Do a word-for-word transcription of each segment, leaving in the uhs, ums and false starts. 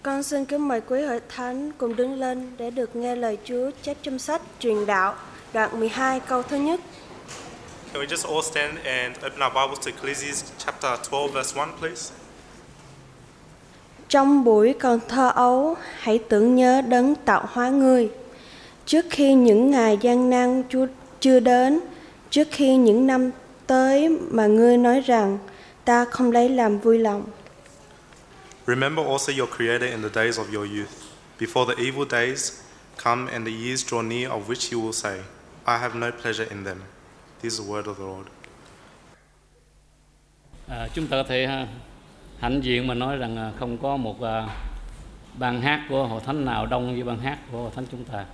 Con xin kính mời quý hội thánh cùng đứng lên để được nghe lời Chúa chép trong sách Truyền Đạo, đoạn mười hai câu thứ nhất. Can we just all stand and open our Bibles to Ecclesiastes chapter twelve, verse one, please? Trong buổi còn thơ ấu, hãy tưởng nhớ đấng tạo hóa ngươi. Trước khi những ngày gian nan Chúa chưa đến, trước khi những năm tới mà ngươi nói rằng ta không lấy làm vui lòng. Remember also your Creator in the days of your youth, before the evil days come and the years draw near of which you will say, I have no pleasure in them. This is the word of the Lord. À, chúng ta có thể ha, hãnh diện mà nói rằng không có một uh, ban hát của hội thánh nào đông như ban hát của hội thánh chúng ta.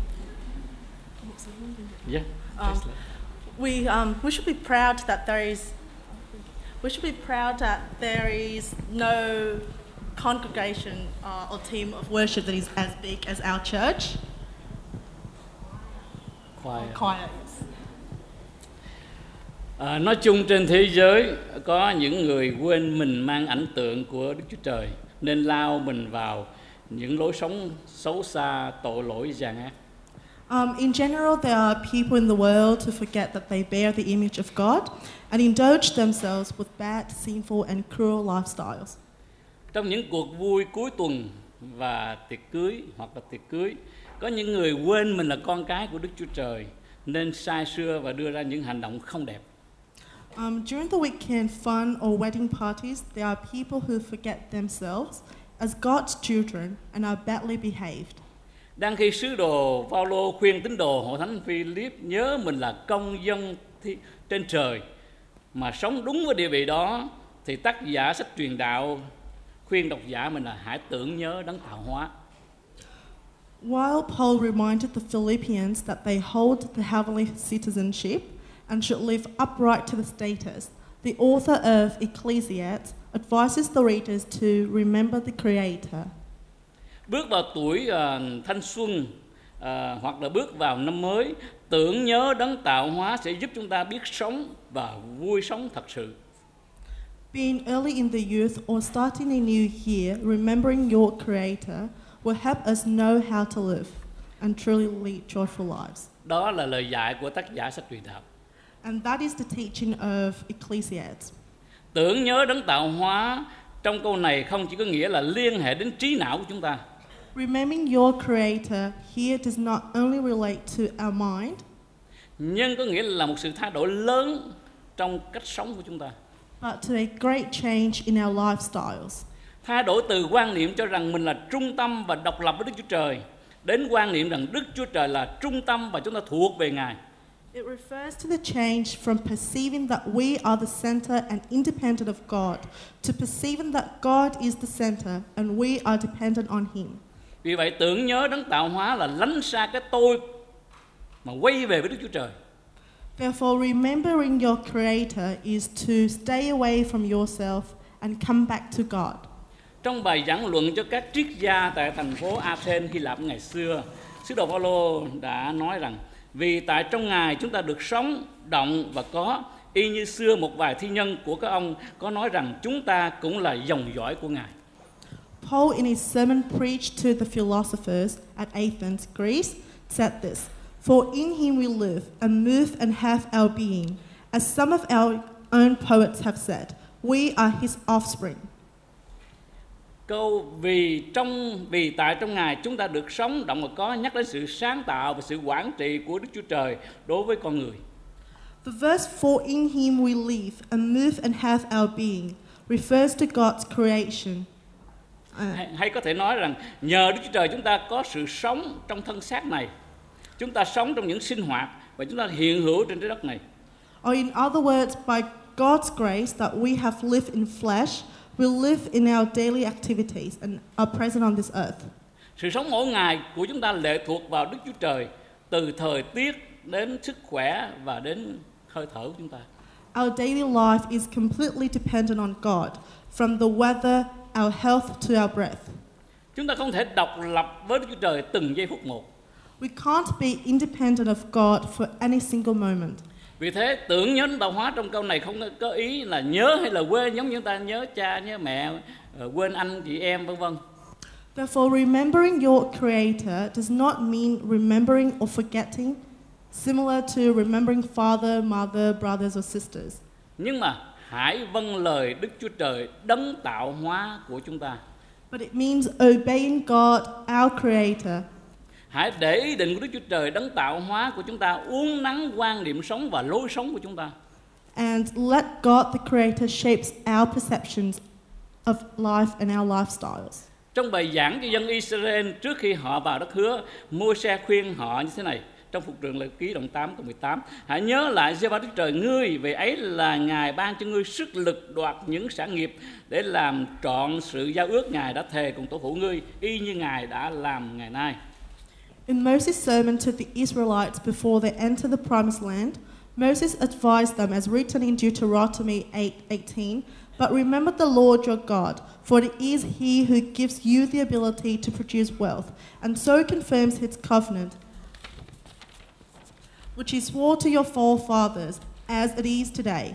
Yeah. Um, we um, we should be proud that there is. We should be proud that there is no congregation uh, or team of worship that is as big as our church. Choir. Choir, yes. À, nói chung trên thế giới có những người quên mình mang ảnh tượng của Đức Chúa Trời nên lao mình vào những lối sống xấu xa, tội lỗi, gian ác. Um, in general, there are people in the world who forget that they bear the image of God and indulge themselves with bad, sinful and cruel lifestyles. Trong những cuộc vui cuối tuần và tiệc cưới hoặc là tiệc cưới, có những người quên mình là con cái của Đức Chúa Trời nên sai xưa và đưa ra những hành động không đẹp. Um, during the weekend fun or wedding parties, there are people who forget themselves as God's children and are badly behaved. Đang khi sứ đồ Phaolô khuyên tín đồ hội thánh Philip nhớ mình là công dân trên trời mà sống đúng với địa vị đó, thì tác giả sách Truyền Đạo khuyên độc giả mình là hãy tưởng nhớ đấng tạo hóa. While Paul reminded the Philippians that they hold the heavenly citizenship and should live upright to the status, the author of Ecclesiastes advises the readers to remember the Creator. Bước vào tuổi uh, thanh xuân uh, hoặc là bước vào năm mới, tưởng nhớ đấng tạo hóa sẽ giúp chúng ta biết sống và vui sống thật sự. Being early in the youth or starting a new year, remembering your Creator will help us know how to live and truly lead joyful lives. Đó là lời dạy của tác giả sách Truyền Đạo. And that is the teaching of Ecclesiastes. Tưởng nhớ đấng tạo hóa trong câu này không chỉ có nghĩa là liên hệ đến trí não của chúng ta. Remembering your Creator here does not only relate to our mind, nhưng có nghĩa là một sự thay đổi lớn trong cách sống của chúng ta. but to a great change in our lifestyles. Thay đổi từ quan niệm cho rằng mình là trung tâm và độc lập với Đức Chúa Trời đến quan niệm rằng Đức Chúa Trời là trung tâm và chúng ta thuộc về Ngài. It refers to the change from perceiving that we are the center and independent of God to perceiving that God is the center and we are dependent on Him. Vì vậy tưởng nhớ đấng tạo hóa là lánh xa cái tôi mà quay về với Đức Chúa Trời. Therefore, remembering your Creator is to stay away from yourself and come back to God. Trong bài giảng luận cho các triết gia tại thành phố Athens, Hy Lạp ngày xưa, sứ đồ Phaolô đã nói rằng vì tại trong Ngài chúng ta được sống, động và có, y như xưa một vài thi nhân của các ông có nói rằng chúng ta cũng là dòng dõi của Ngài. Paul, in his sermon preached to the philosophers at Athens, Greece, said this, "For in him we live and move and have our being. As some of our own poets have said, we are his offspring." Câu vì trong vì tại trong Ngài chúng ta được sống, động và có nhắc đến sự sáng tạo và sự quản trị của Đức Chúa Trời đối với con người. The verse "For in him we live and move and have our being" refers to God's creation. Uh, Hay, hay có thể nói rằng nhờ Đức Chúa Trời chúng ta có sự sống trong thân xác này. Chúng ta sống trong những sinh hoạt và chúng ta hiện hữu trên trái đất này. Or in other words, by God's grace that we have lived in flesh, we live in our daily activities and are present on this earth. Sự sống mỗi ngày của chúng ta lệ thuộc vào Đức Chúa Trời, từ thời tiết đến sức khỏe và đến hơi thở của chúng ta. Our daily life is completely dependent on God, from the weather, our health to our breath. Chúng ta không thể độc lập với Đức Chúa Trời từng giây phút một. We can't be independent of God for any single moment. Vì thế tưởng nhớ đến tạo hóa trong câu này không có ý là nhớ hay là quên giống như chúng ta nhớ cha, nhớ mẹ, quên anh chị em vân vân. Therefore, remembering your Creator does not mean remembering or forgetting, similar to remembering father, mother, brothers or sisters. Nhưng mà hãy vâng lời Đức Chúa Trời đấng tạo hóa của chúng ta. But it means obeying God, our Creator. Hãy để ý định của Đức Chúa Trời đấng tạo hóa của chúng ta uốn nắn quan niệm sống và lối sống của chúng ta. And let God, the Creator, shapes our perceptions of life and our lifestyles. Trong bài giảng cho dân Israel trước khi họ vào đất hứa, Môi-se khuyên họ như thế này. Trong Phục Truyện Lệ Ký đoạn tám câu mười tám, hãy nhớ lại Giê-hô-va Đức Trời ngươi, vì ấy là Ngài ban cho ngươi sức lực đoạt những sản nghiệp để làm trọn sự giao ước Ngài đã thề cùng tổ phụ ngươi, y như Ngài đã làm ngày nay. In Moses' sermon to the Israelites before they enter the promised land, Moses advised them as written in Deuteronomy eight eighteen, but remember the Lord your God, for it is he who gives you the ability to produce wealth, and so confirms his covenant, which he swore to your forefathers, as it is today.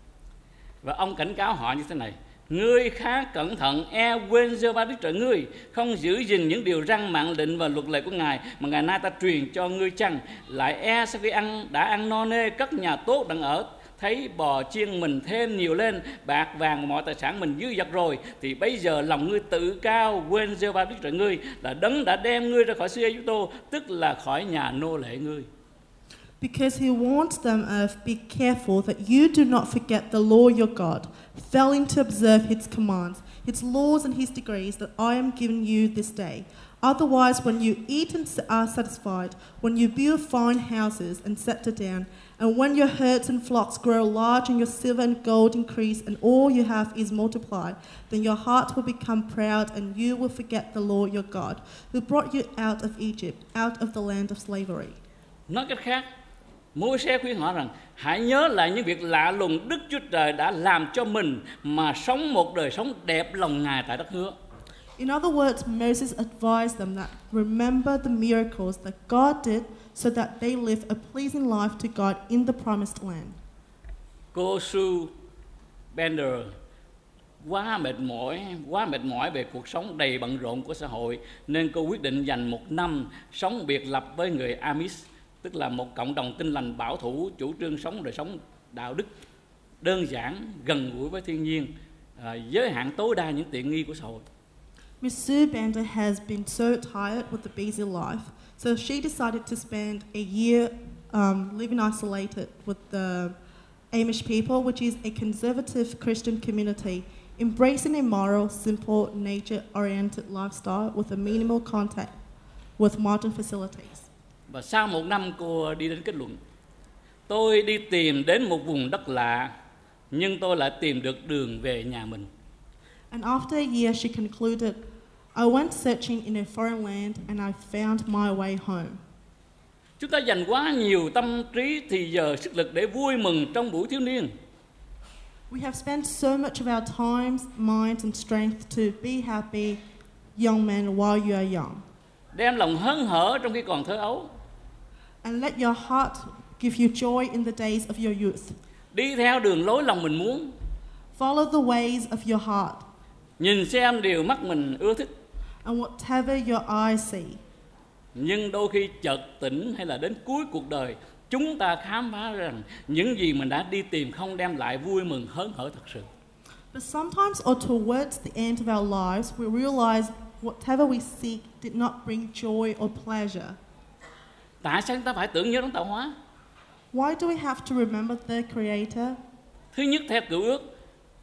Và ông cảnh cáo họ như thế này: ngươi khá cẩn thận e quên Giê-hô-va Đức Trời ngươi, không giữ gìn những điều răn mạng lệnh và luật lệ của Ngài mà ngày nay ta truyền cho ngươi chăng? Lại e sau khi ăn đã ăn no nê, cất nhà tốt đặng ở, thấy bò chiên mình thêm nhiều lên, bạc vàng và mọi tài sản mình dư dật rồi, thì bây giờ lòng ngươi tự cao, quên Giê-hô-va Đức Trời ngươi là đấng đã đem ngươi ra khỏi xứ Ai-cập, tức là khỏi nhà nô lệ ngươi. Because he warns them of, be careful that you do not forget the Lord your God, failing to observe his commands, his laws and his decrees that I am giving you this day. Otherwise, when you eat and are satisfied, when you build fine houses and settle down, and when your herds and flocks grow large and your silver and gold increase and all you have is multiplied, then your heart will become proud and you will forget the Lord your God, who brought you out of Egypt, out of the land of slavery. Nói cách khác, Môi-se khuyên họ rằng hãy nhớ lại những việc lạ lùng Đức Chúa Trời đã làm cho mình mà sống một đời sống đẹp lòng Ngài tại đất hứa. In other words, Moses advised them that remember the miracles that God did so that they live a pleasing life to God in the promised land. Cô Sue Bender quá mệt mỏi, quá mệt mỏi về cuộc sống đầy bận rộn của xã hội, nên cô quyết định dành một năm sống biệt lập với người Amish, tức là một cộng đồng tin lành bảo thủ chủ trương sống đời sống đạo đức đơn giản, gần gũi với thiên nhiên, à, giới hạn tối đa những tiện nghi của xã hội. Miss Sue Bender has been so tired with the busy life, so she decided to spend a year um, living isolated with the Amish people, which is a conservative Christian community, embracing a moral, simple, nature-oriented lifestyle with a minimal contact with modern facilities. Và sau một năm cô đi đến kết luận: tôi đi tìm đến một vùng đất lạ, nhưng tôi lại tìm được đường về nhà mình. And after a year, she concluded, I went searching in a foreign land and I found my way home. Chúng ta dành quá nhiều tâm trí, thì giờ, sức lực để vui mừng trong buổi thiếu niên. We have spent so much of our time, mind and strength to be happy, young men, while you are young. Đem lòng hớn hở trong khi còn thơ ấu. And let your heart give you joy in the days of your youth. Đi theo đường lối lòng mình muốn. Follow the ways of your heart. Nhìn xem điều mắt mình ưa thích. And whatever your eyes see. Nhưng đôi khi chợt tỉnh hay là đến cuối cuộc đời, chúng ta khám phá rằng những gì mình đã đi tìm không đem lại vui mừng hớn hở thật sự. But sometimes or towards the end of our lives, we realize whatever we seek did not bring joy or pleasure. Tại sao chúng ta phải tưởng nhớ đấng tạo hóa? Why do we have to remember the Creator? Thứ nhất, theo cựu ước,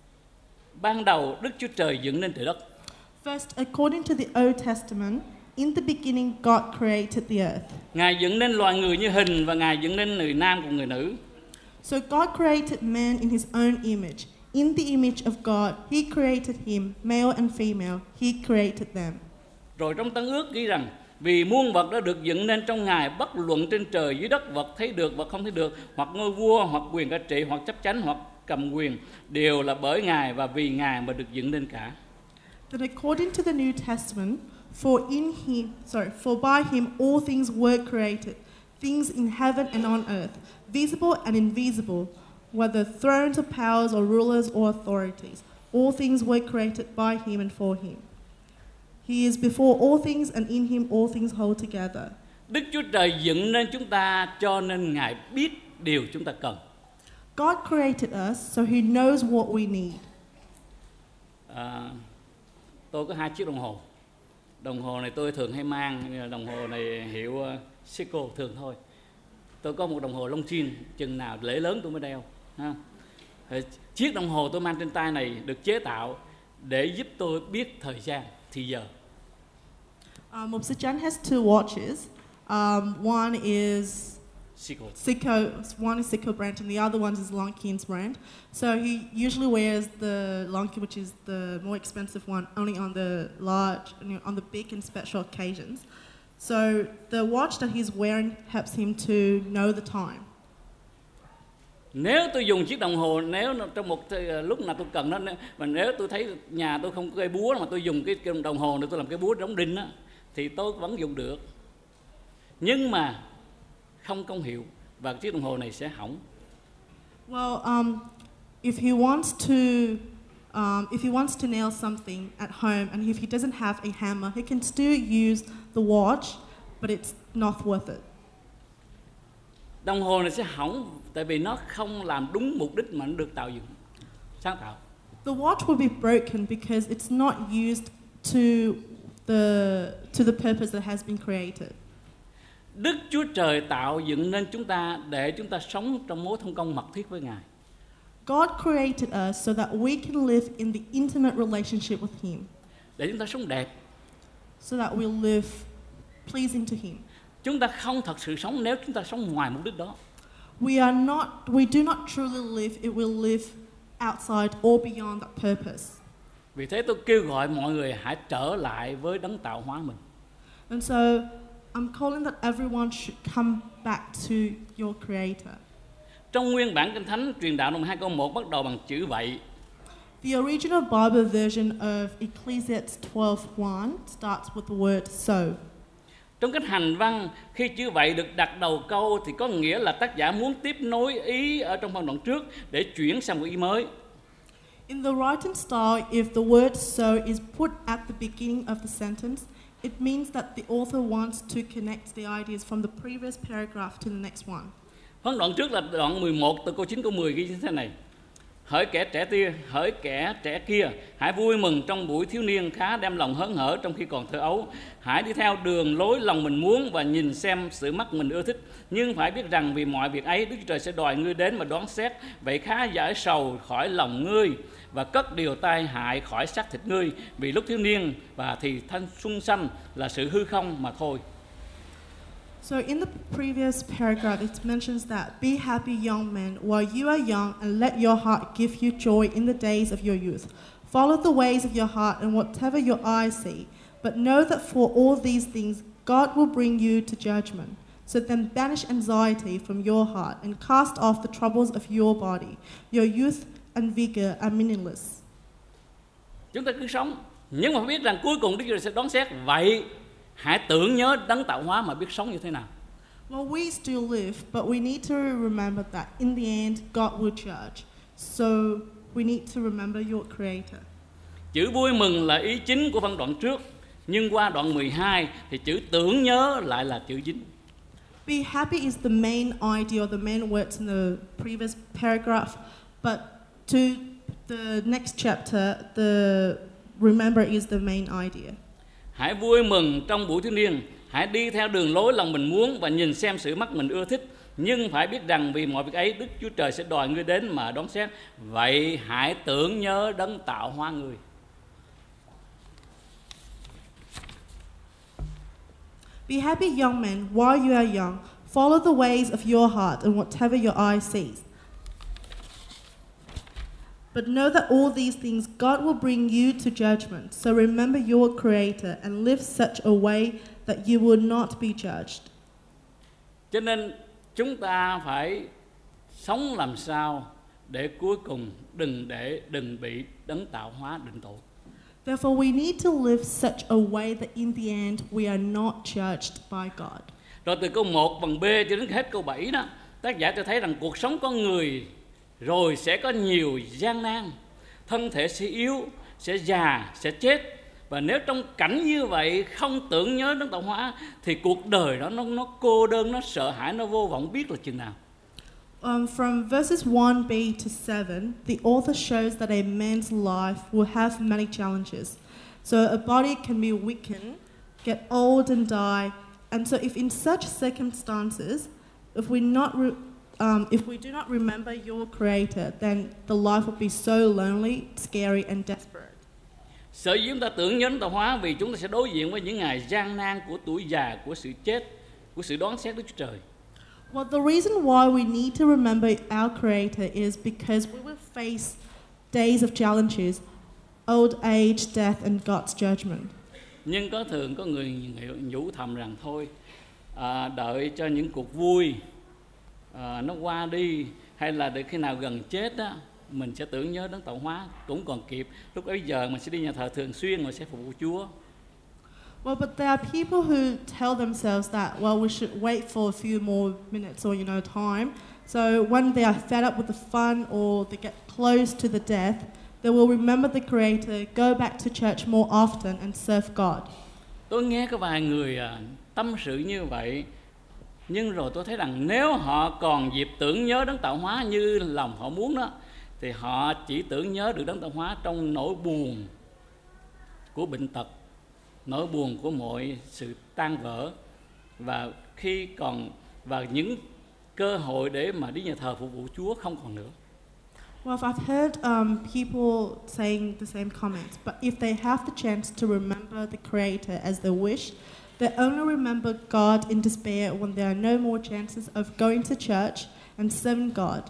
ban đầu Đức Chúa Trời dựng nên trời đất. First, according to the Old Testament, in the beginning God created the earth. Ngài dựng nên loài người như hình, và Ngài dựng nên người nam cùng người nữ. So God created man in his own image. In the image of God, he created him, male and female. He created them. Rồi trong Tân ước ghi rằng vì muôn vật đã được dựng nên trong Ngài, bất luận trên trời dưới đất, vật thấy được, vật không thấy được, hoặc ngôi vua, hoặc quyền cai trị, hoặc chấp chánh, hoặc cầm quyền, đều là bởi Ngài và vì Ngài mà được dựng nên cả. Then according to the New Testament, for in him, sorry, for by him all things were created, things in heaven and on earth, visible and invisible, whether thrones or powers or rulers or authorities. All things were created by him and for him. He is before all things, and in him all things hold together. Đức Chúa Trời dựng nên chúng ta cho nên Ngài biết điều chúng ta cần. God created us, so he knows what we need. À, tôi có hai chiếc đồng hồ. Đồng hồ này tôi thường hay mang, đồng hồ này hiệu uh, Seiko thường thôi. Tôi có một đồng hồ Longines, chừng nào lễ lớn tôi mới đeo. Ha. Chiếc đồng hồ tôi mang trên tay này được chế tạo để giúp tôi biết thời gian, thì giờ. Um, Mopsa Jan has two watches. Um, one is Seiko. Seiko, one is Seiko brand, and the other one is Longines brand. So he usually wears the Longines, which is the more expensive one, only on the large, on the big and special occasions. So the watch that he's wearing helps him to know the time. Nếu tôi dùng chiếc đồng hồ, nếu trong một lúc nào tôi cần nó, mà nếu tôi thấy nhà tôi không có cây búa mà tôi dùng cái đồng hồ để tôi làm cái búa đóng đinh á, thì tôi vẫn dùng được. Nhưng mà không công hiệu và chiếc đồng hồ này sẽ hỏng. Well, um, if he wants to, um, if he wants to nail something at home, and if he doesn't have a hammer, he can still use the watch, but it's not worth it. Đồng hồ này sẽ hỏng tại vì nó không làm đúng mục đích mà nó được tạo dựng, sáng tạo. The watch will be broken because it's not used to the to the purpose that has been created. Đức Chúa Trời tạo dựng nên chúng ta để chúng ta sống trong mối thông công mật thiết với Ngài. God created us so that we can live in the intimate relationship with Him. Để chúng ta sống đẹp. So that we'll live pleasing to Him. Chúng ta không thật sự sống nếu chúng ta sống ngoài mục đích đó. We are not, we do not truly live, it will live outside or beyond that purpose. Vì thế tôi kêu gọi mọi người hãy trở lại với đấng tạo hóa mình. And so I'm calling that everyone should come back to your Creator. Trong nguyên bản Kinh Thánh truyền đạo đoạn hai câu một bắt đầu bằng chữ vậy. The original Bible version of Ecclesiastes twelve one starts with the word so. Trong cách hành văn, khi chữ vậy được đặt đầu câu thì có nghĩa là tác giả muốn tiếp nối ý ở trong phần đoạn trước để chuyển sang một ý mới. In the writing style, if the word so is put at the beginning of the sentence, it means that the author wants to connect the ideas from the previous paragraph to the next one. Phần đoạn trước là đoạn mười một từ câu chín câu mười ghi như thế này. Hỡi kẻ trẻ tia, hỡi kẻ trẻ kia, hãy vui mừng trong buổi thiếu niên khá đem lòng hớn hở trong khi còn thơ ấu. Hãy đi theo đường lối lòng mình muốn và nhìn xem sự mắt mình ưa thích. Nhưng phải biết rằng vì mọi việc ấy Đức Chúa Trời sẽ đòi ngươi đến mà đoán xét. Vậy khá giải sầu khỏi lòng ngươi và cất điều tai hại khỏi xác thịt ngươi. Vì lúc thiếu niên và thì thanh xuân xanh là sự hư không mà thôi. So in the previous paragraph, it mentions that be happy young men while you are young and let your heart give you joy in the days of your youth. Follow the ways of your heart and whatever your eyes see. But know that for all these things, God will bring you to judgment. So then banish anxiety from your heart and cast off the troubles of your body. Your youth and vigor are meaningless. Chúng ta cứ sống, nhưng mà phải biết rằng cuối cùng Đức Chúa Trời sẽ đoán xét. Vậy hãy tưởng nhớ đấng tạo hóa mà biết sống như thế nào. Well, we still live, but we need to remember that in the end, God will judge. So we need to remember your Creator. Chữ vui mừng là ý chính của phân đoạn trước, nhưng qua đoạn mười hai thì chữ tưởng nhớ lại là chữ chính. Be happy is the main idea or the main words in the previous paragraph, but to the next chapter, the remember is the main idea. Hãy vui mừng trong buổi thiếu niên, hãy đi theo đường lối lòng mình muốn và nhìn xem sự mắt mình ưa thích. Nhưng phải biết rằng vì mọi việc ấy Đức Chúa Trời sẽ đòi ngươi đến mà đoán xét. Vậy hãy tưởng nhớ đấng tạo hóa ngươi. Be happy young men while you are young. Follow the ways of your heart and whatever your eye sees. But know that all these things God will bring you to judgment. So remember your Creator and live such a way that you will not be judged. Cho nên chúng ta phải sống làm sao để cuối cùng đừng để đừng bị đấng tạo hóa định tội. Therefore we need to live such a way that in the end we are not judged by God. Rồi từ câu một phần B cho đến hết câu bảy đó, tác giả cho thấy rằng cuộc sống con người rồi sẽ có nhiều gian nan, thân thể sẽ yếu, sẽ già, sẽ chết, Và nếu trong cảnh như vậy không tưởng nhớ đến tạo hóa thì cuộc đời đó nó nó cô đơn, nó sợ hãi, nó vô vọng biết là chừng nào. Um, from verses one b to seven, the author shows that a man's life will have many challenges. So a body can be weakened, get old and die, and so if in such circumstances, if we not re- um, if we do not remember your Creator, then the life will be so lonely, scary, and desperate. Sở dĩ chúng ta tưởng nhớ đến tạo hóa vì chúng ta sẽ đối diện với những ngày gian nan của tuổi già, của sự chết, của sự đoán xét Đức Chúa Trời. Well, the reason why we need to remember our Creator is because we will face days of challenges, old age, death, and God's judgment. Nhưng có thường có người nhủ thầm rằng thôi, à, đợi cho những cuộc vui à, nó qua đi, hay là đợi khi nào gần chết á, mình sẽ tưởng nhớ đến tạo hóa cũng còn kịp. Lúc ấy giờ mình sẽ đi nhà thờ thường xuyên, mình sẽ phục vụ Chúa. Well, but there are people who tell themselves that, well, we should wait for a few more minutes or, you know, time. So when they are fed up with the fun or they get close to the death, they will remember the Creator, go back to church more often and serve God. Tôi nghe có vài người à, tâm sự như vậy, nhưng rồi tôi thấy rằng nếu họ còn dịp tưởng nhớ đến tạo hóa như lòng họ muốn đó, thì họ chỉ tưởng nhớ được đến tạo hóa trong nỗi buồn của bệnh tật, nỗi buồn của mọi sự tan vỡ, và khi còn và những cơ hội để mà đi nhà thờ phục vụ Chúa không còn nữa. Well, I've heard um, people saying the same comments, but if they have the chance to remember the Creator as they wish, they only remember God in despair when there are no more chances of going to church and serving God.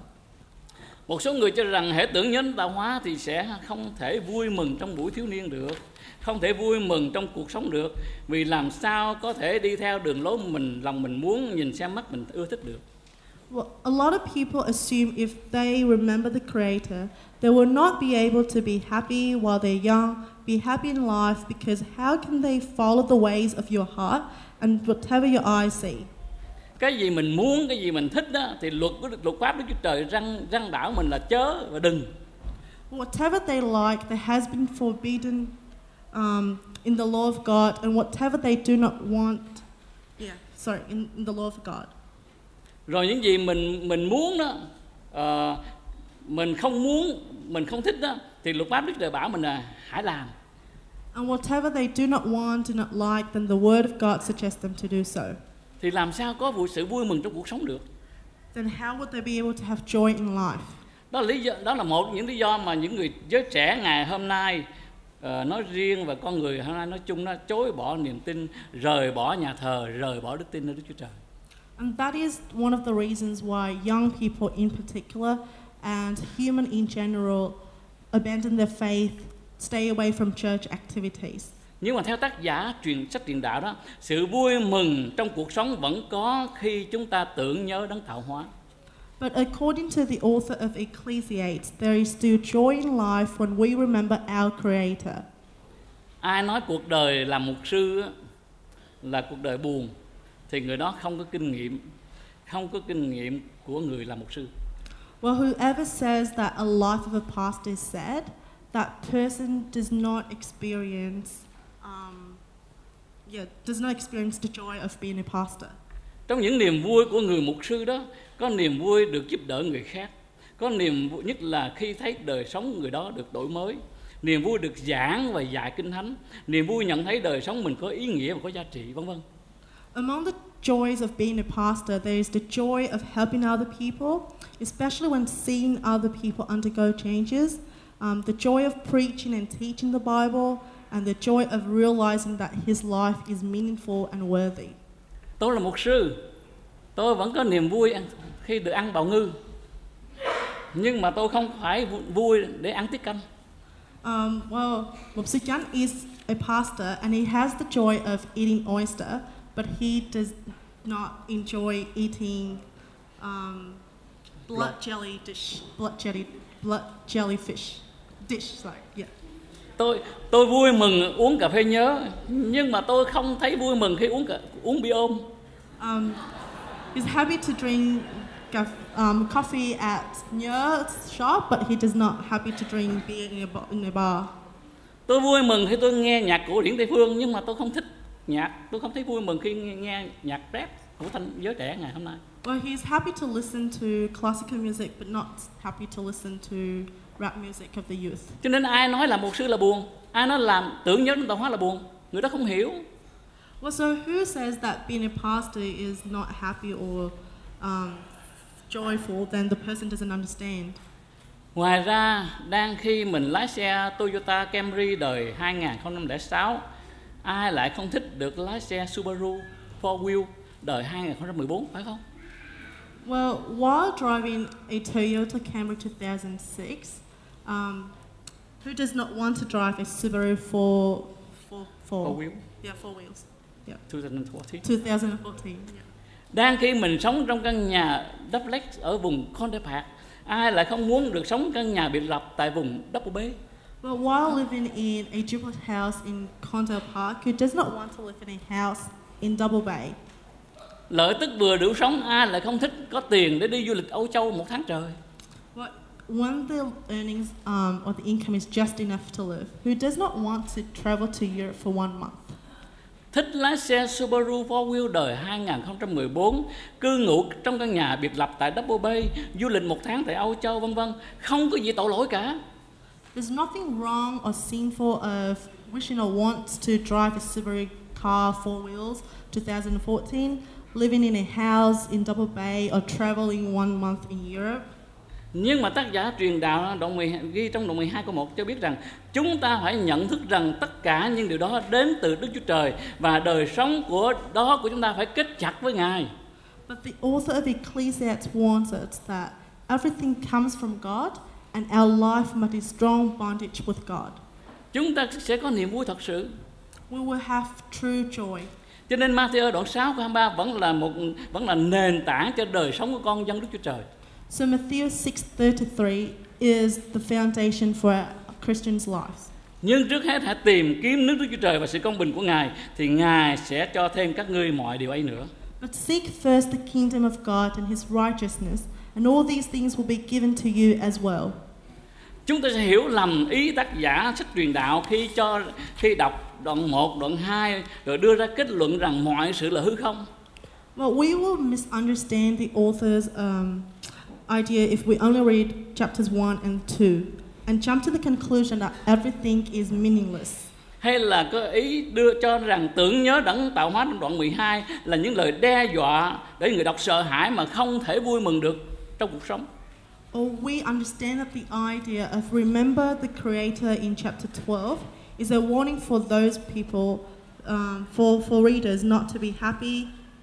Một số người cho rằng hễ tưởng nhớ đến tạo hóa thì sẽ không thể vui mừng trong buổi thiếu niên được, không thể vui mừng trong cuộc sống được, vì làm sao có thể đi theo đường lối mình lòng mình muốn, nhìn xem mắt mình ưa thích được. Well, a lot of people assume if they remember the Creator, they will not be able to be happy while they're young, be happy in life, because how can they follow the ways of your heart and whatever your eyes see? Cái gì mình muốn, cái gì mình thích đó, thì luật của luật pháp Đức Chúa Trời răng răng bảo mình là chớ và đừng. Whatever they like, that has been forbidden um, in the law of God, and whatever they do not want, yeah, sorry, in, in the law of God. Rồi những gì mình mình muốn đó, uh, mình không muốn, mình không thích đó, thì luật pháp Đức Chúa Trời bảo mình là hãy làm. And whatever they do not want, do not like, then the word of God suggests them to do so. Thì làm sao có vụ sự vui mừng trong cuộc sống được? Then how would they be able to have joy in life? Đó là lý do, đó là một trong những lý do mà những người giới trẻ ngày hôm nay uh, nói riêng và con người hôm nay nói chung nó chối bỏ niềm tin, rời bỏ nhà thờ, rời bỏ đức tin nơi Đức Chúa Trời. And that is one of the reasons why young people in particular and human in general abandon their faith, stay away from church activities. Nhưng mà theo tác giả truyền sách truyền đạo đó, sự vui mừng trong cuộc sống vẫn có khi chúng ta tưởng nhớ đến tạo hóa. But according to the author of Ecclesiastes, there is still joy in life when we remember our Creator. Ai nói cuộc đời làm mục sư là cuộc đời buồn thì người đó không có kinh nghiệm, không có kinh nghiệm của người làm mục sư. Well, whoever says that a life of a pastor is sad, that person does not experience, um, yeah, does not experience the joy of being a pastor. Trong những niềm vui của người mục sư đó, có niềm vui được giúp đỡ người khác, có niềm vui nhất là khi thấy đời sống người đó được đổi mới, niềm vui được giảng và dạy kinh thánh, niềm vui nhận thấy đời sống mình có ý nghĩa và có giá trị, vân vân. Among the joys of being a pastor, there is the joy of helping other people, especially when seeing other people undergo changes, um, the joy of preaching and teaching the Bible, and the joy of realizing that his life is meaningful and worthy. Tôi là mục sư, tôi vẫn có niềm vui khi được ăn bào ngư, nhưng mà tôi không phải vui để ăn tiết canh. Um, well, Mục sư Chánh is a pastor and he has the joy of eating oyster, but he does not enjoy eating um, blood jelly dish, blood jelly, blood jellyfish dish. Sorry, yeah. Tôi tôi vui mừng uống cà phê nhớ, nhưng mà tôi không thấy vui mừng khi uống cả, uống bia ôm. Um, he's happy to drink um, coffee at Nhớ shop, but he does not happy to drink beer in a, in a bar. Tôi vui mừng khi tôi nghe nhạc cổ điển Tây phương, nhưng mà tôi không thích nhạc, tôi không thấy vui mừng khi nghe, nghe nhạc rap của thanh giới trẻ ngày hôm nay. Well, he's happy to listen to classical music, but not happy to listen to rap music of the youth. Cho nên ai nói là mục sư là buồn, ai nói làm tưởng nhớ đến tạo hóa là buồn, người đó không hiểu. Well, so who says that being a pastor is not happy or um, joyful, then the person doesn't understand. Ngoài ra, đang khi mình lái xe Toyota Camry đời hai không không sáu, ai lại không thích được lái xe Subaru four wheel đời hai không một bốn, phải không? Well, while driving a Toyota Camry two thousand six, um, who does not want to drive a Subaru four, four, four, Four wheel, yeah, four wheels, yeah, twenty fourteen. twenty fourteen. Yeah. Đang khi mình sống trong căn nhà duplex ở vùng Condé Park, ai lại không muốn được sống căn nhà biệt lập tại vùng Double Bay? But while living in a duplex house in Condell Park, who does not want to live in a house in Double Bay? Lợi tức vừa đủ sống, ai lại không thích có tiền để đi du lịch Âu Châu một tháng trời? Well, when the earnings um, or the income is just enough to live, who does not want to travel to Europe for one month? Thích lái xe Subaru four wheel đời hai không một bốn, cư ngụ trong căn nhà biệt lập tại Double Bay, du lịch một tháng tại Âu Châu vân vân, không có gì tội lỗi cả. There's nothing wrong or sinful of wishing or wants to drive a Subaru car four wheels twenty fourteen, living in a house in Double Bay or traveling one month in Europe. Nhưng mà tác giả truyền đạo đoạn mười, ghi trong đoạn mười hai câu một cho biết rằng chúng ta phải nhận thức rằng tất cả những điều đó đến từ Đức Chúa Trời và đời sống của đó của chúng ta phải kết chặt với Ngài. But the author of Ecclesiastes warns us that everything comes from God and our life must be strong bondage with God. Chúng ta sẽ có niềm vui thật sự. We will have true joy. Cho nên Matthew đoạn sáu câu hai mươi ba vẫn là một vẫn là nền tảng cho đời sống của con dân Đức Chúa Trời. So Matthew six thirty-three is the foundation for a Christian's life. Nhưng trước hết hãy tìm kiếm nước Đức Chúa Trời và sự công bình của Ngài, thì Ngài sẽ cho thêm các ngươi mọi điều ấy nữa. But seek first the kingdom of God and His righteousness, and all these things will be given to you as well. Chúng ta sẽ hiểu lầm ý tác giả sách truyền đạo khi cho khi đọc đoạn một, đoạn hai rồi đưa ra kết luận rằng mọi sự là hư không. Well, we will misunderstand the author's um, idea if we only read chapters one and two and jump to the conclusion that everything is meaningless. Hay là có ý đưa cho rằng tưởng nhớ đấng tạo hóa trong đoạn mười hai là những lời đe dọa để người đọc sợ hãi mà không thể vui mừng được trong cuộc sống. Or we understand that the idea of remember the Creator in chapter twelve is a warning for those people, um, for, for readers not to be happy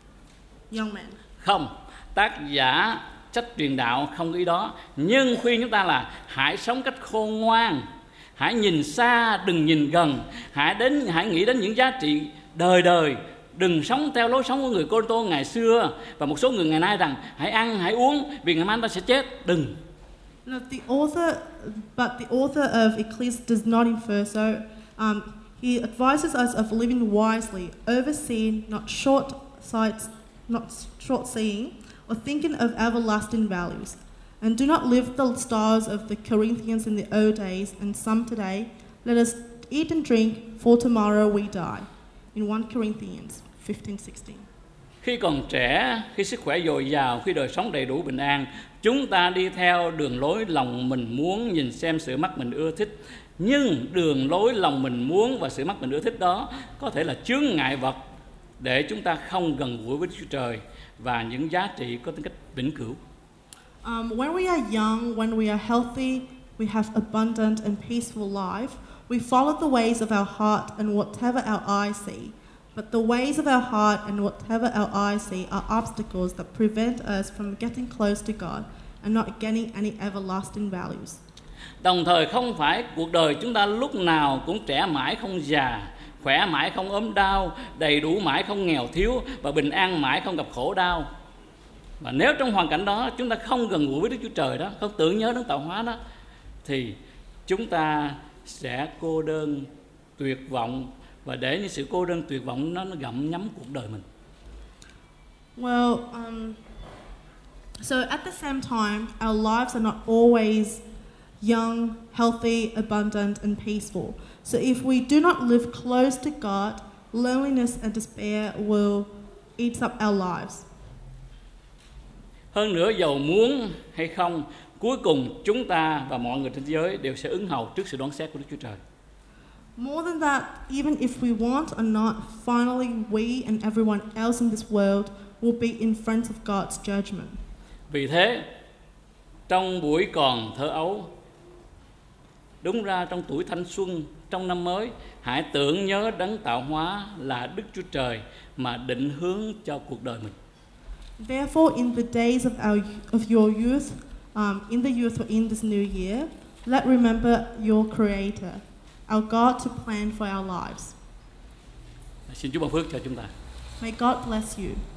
young men. Không, tác giả sách truyền đạo không ý đó, nhưng khuyên chúng ta là hãy sống cách khôn ngoan, hãy nhìn xa đừng nhìn gần, hãy đến hãy nghĩ đến những giá trị đời đời, đừng sống theo lối sống của người Cô Tô ngày xưa và một số người ngày nay rằng hãy ăn hãy uống vì ngày mai ta sẽ chết. Đừng. No, the author, but the author of Ecclesiastes does not infer so. Um, he advises us of living wisely, overseeing, not short sight, not short seeing, or thinking of everlasting values. And do not live the styles of the Corinthians in the old days and some today. Let us eat and drink, for tomorrow we die. In First Corinthians fifteen sixteen. Khi còn trẻ, khi sức khỏe dồi dào, khi đời sống đầy đủ bình an, chúng ta đi theo đường lối lòng mình muốn, nhìn xem sự mắt mình ưa thích. Nhưng đường lối lòng mình muốn và sự mắt mình ưa thích đó có thể là chướng ngại vật để chúng ta không gần gũi với Đức Chúa Trời và những giá trị có tính cách vĩnh cửu. Um, when we are young, when we are healthy, we have abundant and peaceful life. We follow the ways of our heart and whatever our eyes see. But the ways of our heart and whatever our eyes see are obstacles that prevent us from getting close to God and not gaining any everlasting values. Đồng thời không phải cuộc đời chúng ta lúc nào cũng trẻ mãi không già, khỏe mãi không ốm đau, đầy đủ mãi không nghèo thiếu và bình an mãi không gặp khổ đau. Và nếu trong hoàn cảnh đó chúng ta không gần gũi với Đức Chúa Trời đó, không tưởng nhớ đến tạo hóa đó, thì chúng ta sẽ cô đơn, tuyệt vọng và để những sự cô đơn tuyệt vọng nó, nó gặm nhấm cuộc đời mình. Well, um, so at the same time, our lives are not always young, healthy, abundant, and peaceful. So if we do not live close to God, loneliness and despair will eat up our lives. Hơn nữa, dầu muốn hay không, cuối cùng chúng ta và mọi người trên thế giới đều sẽ ứng hầu trước sự đoán xét của Đức Chúa Trời. More than that, even if we want or not, finally we and everyone else in this world will be in front of God's judgment. Vì thế, trong buổi còn thơ ấu, đúng ra trong tuổi thanh xuân, trong năm mới, hãy tưởng nhớ đấng tạo hóa là Đức Chúa Trời mà định hướng cho cuộc đời mình. Therefore, in the days of our of your youth, um, in the youth or in this new year, let remember your Creator, our God, to plan for our lives. Xin Chúa ban phước cho chúng ta. May God bless you.